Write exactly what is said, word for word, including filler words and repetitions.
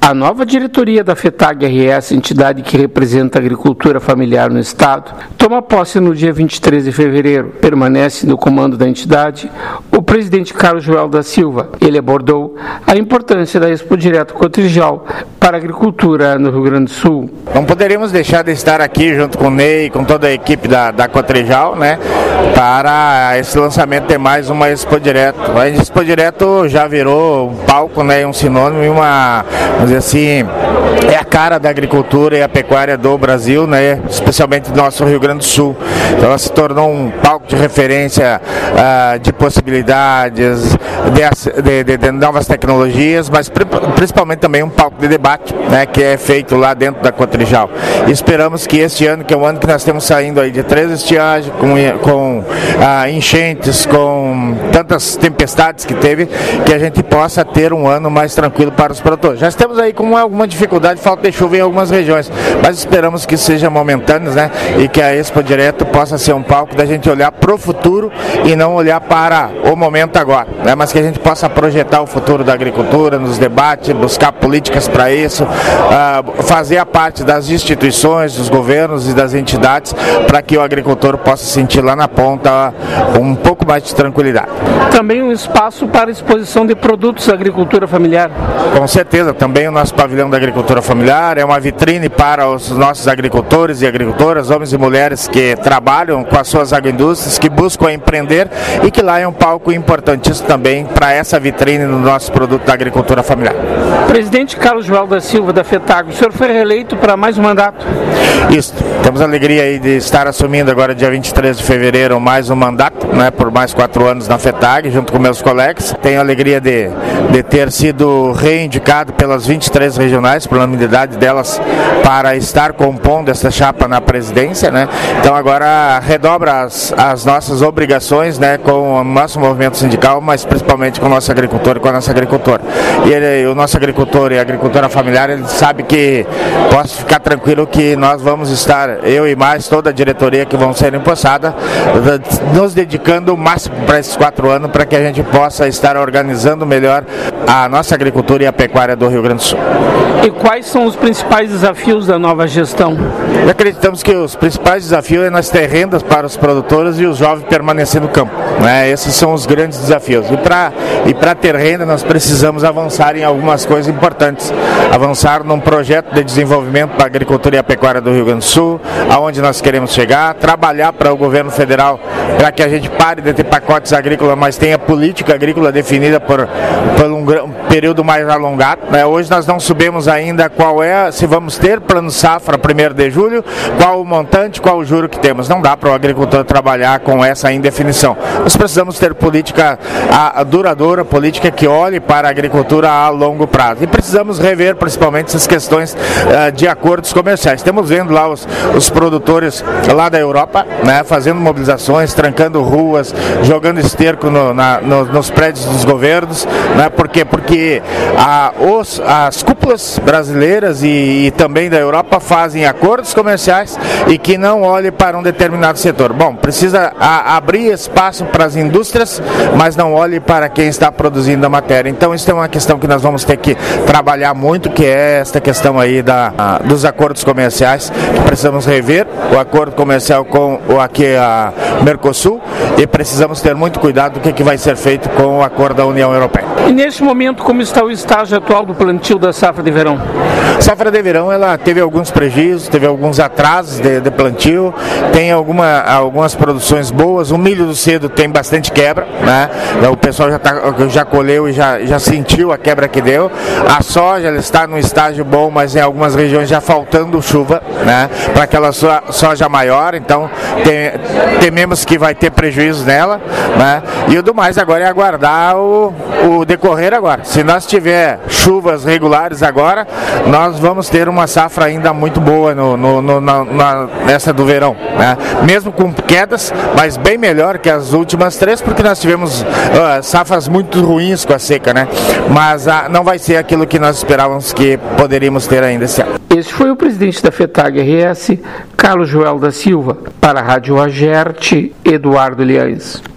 A nova diretoria da FETAG R S, entidade que representa a agricultura familiar no Estado, toma posse no dia vinte e três de fevereiro. Permanece no comando da entidade o presidente Carlos Joel da Silva. Ele abordou a importância da Expo Direto Cotrijal para a agricultura no Rio Grande do Sul. Não poderíamos deixar de estar aqui junto com o Ney, com toda a equipe da, da Cotrijal, né, para esse lançamento de mais uma Expo Direto. A Expo Direto já virou um palco, né, um sinônimo e uma, vamos dizer assim, é a cara da agricultura e a pecuária do Brasil, né, especialmente do nosso Rio Grande do Sul. Então ela se tornou um palco de referência uh, de possibilidades, de, de, de, de novas tecnologias, mas principalmente também um palco de debate, né, que é feito lá dentro da Cotrijal. E esperamos que este ano, que é o ano que nós temos saindo aí de três estiagens, com, com uh, enchentes, com tantas tempestades que teve, que a gente possa ter um ano mais tranquilo para os produtores. Já estamos aí com alguma dificuldade, falta de chuva em algumas regiões, mas esperamos que seja momentâneo, né, e que a Expo Direto possa ser um palco da gente olhar para o futuro e não olhar para o momento agora, né, mas que a gente possa projetar o futuro da agricultura nos debates, buscar políticas para isso, uh, fazer a parte das instituições, dos governos e das entidades para que o agricultor possa sentir lá na ponta um pouco mais de tranquilidade. Também um espaço para exposição de produtos da agricultura familiar. Com certeza, também o nosso pavilhão da agricultura familiar é uma vitrine para os nossos agricultores e agricultoras, homens e mulheres que trabalham com as suas agroindústrias, que buscam empreender e que lá é um palco importantíssimo também para essa vitrine no nosso produto da agricultura familiar. Presidente Carlos Joel da Silva, da FETAG, o senhor foi reeleito para mais um mandato? Isso, temos a alegria aí de estar assumindo agora dia vinte e três de fevereiro mais um mandato, né, por mais quatro anos na FETAG, junto com meus colegas. Tenho a alegria de, de ter sido reindicado pelas vinte e três regionais, pela unidade delas, para estar compondo essa chapa na presidência, né? Então agora redobra as, as nossas obrigações, né, com o nosso movimento sindical, mas principalmente com o nosso agricultor e com a nossa agricultora. E ele, o nosso agricultor e a agricultora familiar, ele sabe que posso ficar tranquilo que nós vamos estar, eu e mais toda a diretoria que vão ser empossada, nos dedicando o máximo para esses quatro anos para que a gente possa estar organizando melhor a nossa agricultura e a pecuária do Rio Grande do Sul. E quais são os principais desafios da nova gestão? Acreditamos que os principais desafios é nós ter rendas para os produtores e os jovens permanecer no campo, né? Esses são os grandes desafios. E para e para ter renda nós precisamos avançar em algumas coisas importantes. Avançar num projeto de desenvolvimento para a agricultura e a pecuária do Rio Grande do Sul, aonde nós queremos chegar, trabalhar para o governo federal para que a gente pare de ter pacotes agrícolas, mas tenha política agrícola definida por, por um, um período mais alongado, né? Hoje nós não sabemos ainda qual é, se vamos ter plano safra primeiro de julho, qual o montante, qual o juro que temos. Não dá para o agricultor trabalhar com essa indefinição. Nós precisamos ter política a, a duradoura, política que olhe para a agricultura a longo prazo. E precisamos rever principalmente essas questões uh, de acordos comerciais. Estamos vendo lá os, os produtores lá da Europa, né, fazendo mobilizações, trancando ruas, jogando esterco no, na, no, nos prédios dos governos, né? Por quê? Porque a, os, as cúpulas brasileiras e, e também da Europa fazem acordos comerciais e que não olhem para um determinado setor. Bom, precisa a, abrir espaço para as indústrias, mas não olhe para quem está produzindo a matéria. Então isso é uma questão que nós vamos ter que trabalhar muito, que é esta questão aí da, a, dos acordos comerciais, que precisamos rever o acordo comercial com o aqui a Mercosul e precisamos ter muito cuidado do que, que vai ser feito com o acordo da União Europeia. E neste momento, como está o estágio atual do plantio da safra de verão? A safra de verão ela teve alguns prejuízos, teve alguns atrasos de, de plantio, tem alguma, algumas produções boas, o milho do cedo tem bastante quebra, né? O pessoal já, tá, já colheu e já, já sentiu a quebra que deu. A soja ela está num estágio bom, mas em algumas regiões já faltando chuva, né, para aquela soja maior, então tem, tememos que vai ter prejuízo nela, né? E o do mais agora é aguardar o, o decorrer agora. Se nós tiver chuvas regulares agora, nós vamos ter uma safra ainda muito boa no, no, no, na, na, nessa do verão, né? Mesmo com quedas, mas bem melhor que as últimas três, porque nós tivemos uh, safras muito ruins com a seca, né? Mas uh, não vai ser aquilo que nós esperávamos que poderíamos ter ainda esse ano. Este foi o presidente da FETAG R S, Carlos Joel da Silva. Para a Rádio Agerte, Eduardo Liães.